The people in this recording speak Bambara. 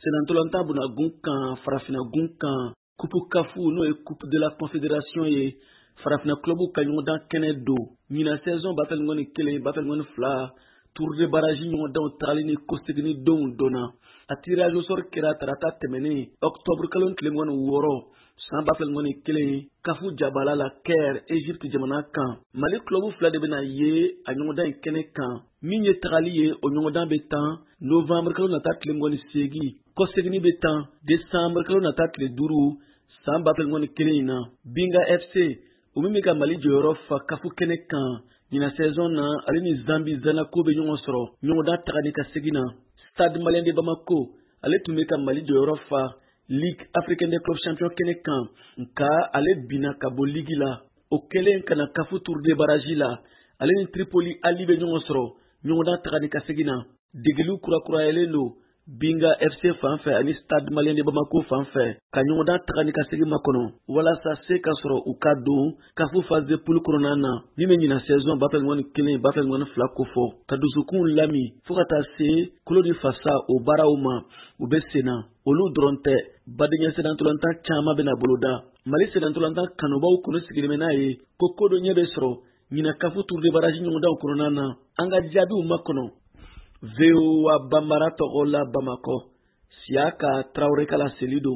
Senantolanta buna gunkan farafina gunkan kupu kafu no ye coupe de la confédération ye farafina clubu ka ɲɔgɔndan kɛnɛ do ɲina saison bataligoni 1 bataligoni 2 tour de barrage ɲɔgɔndanw tagali ni kosegini donw donna a tirage au sort kɛra tarata tɛmɛnen octobre kalo tile 6 san bataligoni 1 kafu jabala la Caire Égypte jamana kan Mali clubu fila de bena ye a ɲɔgɔndan in kɛnɛ kan min ye tagali ye o ɲɔgɔndan bɛ tan novembre kalo nata tile 8 kosegini bɛ tan décembre kalo nata tile 5 san bataligoni 1 in na Binga FC o min bɛ ka Mali jɔyɔrɔ fa kafu kɛnɛ kan ɲina saison na ale ni Zambi Zanaco bɛ ɲɔgɔn sɔrɔ ɲɔgɔndan tagani ka segin na Stade Malien de Bamako ale tun bɛ ka Mali jɔyɔrɔ fa Ligue africaine des clubs champions kɛnɛ kan nka ale binna ka bɔ ligue la o kɛlen kana kafu tour de barrage la ale ni Tripoli Ali bɛ ɲɔgɔn sɔrɔ ɲɔgɔndan tagani ka segin na degeliw kurakurayalen don Binga FC fanfɛ ani Stade Malien de Bamako fanfɛ ka ɲɔgɔndan tagani ka segin makɔnɔ walasa se ka sɔrɔ u ka don kafu phase de poule kɔnɔna na min bɛ ɲina saison bataligoni 1 bataligoni 2 kofɔ ka dusukun lami fo ka taa se kolo ni fasa o baaraw ma u bɛ senna olu dɔrɔn tɛ badenkɛ senantolantan caman bɛna boloda Mali senantolantan kanubaw kɔnɔ sigilen bɛ n'a ye ko ko dɔ ɲɛ bɛ sɔrɔ ɲina kafu tour de barrage ɲɔgɔndaw kɔnɔna na an ka jaabiw makɔnɔ VOA Bambara tɔgɔ la Bamakɔ Siaka Traoré kala seli don